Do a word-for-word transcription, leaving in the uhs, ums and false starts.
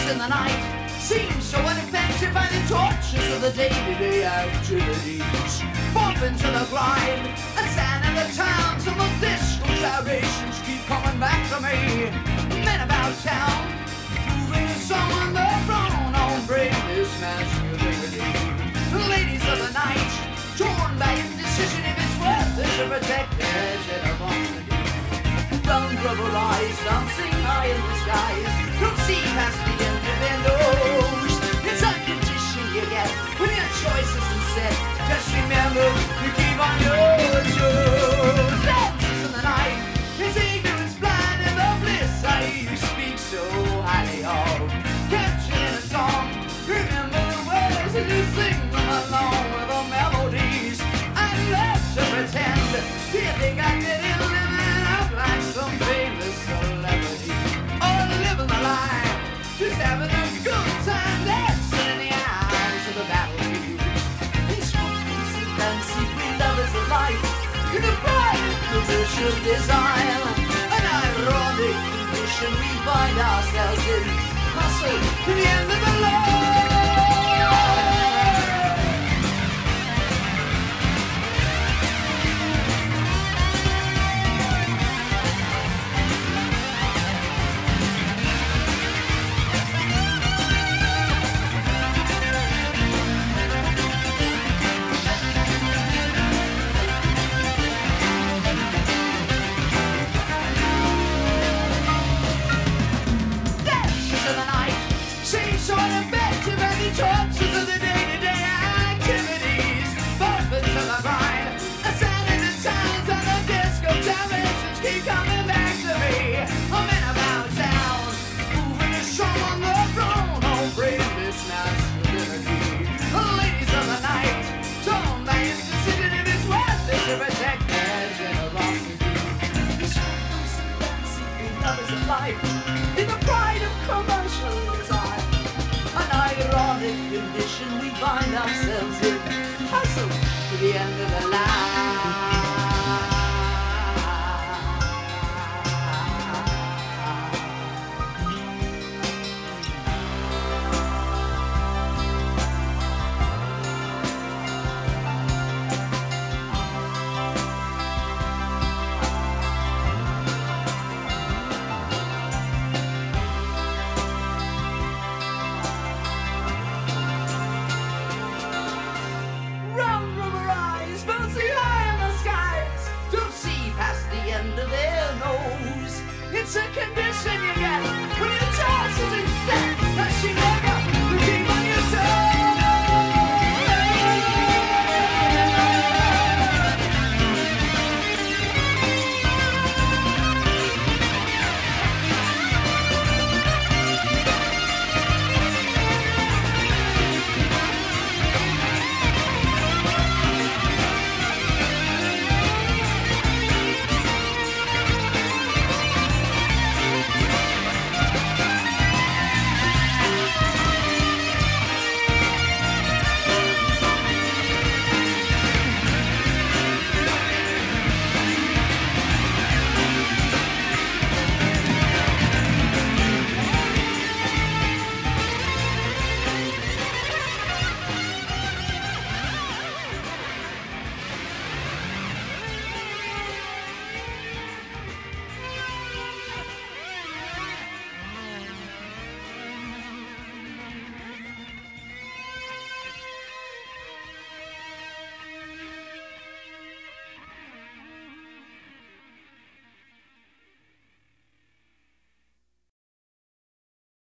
in the night seem so unaffected by the tortures of the day-to-day activities. Bump into the grind, a sand in the towns, and the disco gyrations keep coming back to me. Men about town, moving a song on the throne on brainless masculinity. Ladies of the night, torn by indecision if it's worth it to protect their generosity. Round rubber eyes, dancing high in the skies, don't see past the end of their nose. It's unconditioned you get when your choice isn't set. Just remember, you keep on your toes. Dances in the night, his ignorance blind and the bliss I hear you speak so highly of. Captured in a song, remember the words and you sing them along with the melodies. I love to pretend, do you think I did it living up like some famous celebrity? Or living the life, just having a good time dancing in the hours of the battlefield. This fancy, fancy free love is a life in the pride of commercial desire. An ironic condition we find ourselves in. Hustle to the end of the line. Tortures of the day-to-day activities. Bump into the grind, a sound in the towns and the disco dimensions keep coming back to me. I'm in about town, moving a show on the throne, on brainless masculinity. The ladies of the night, don't mind considered if it's worth it to protect their generosity. This fancy, fancy free love is a life in the pride of commercial desire. An ironic condition we find ourselves in. Hustle to the end of the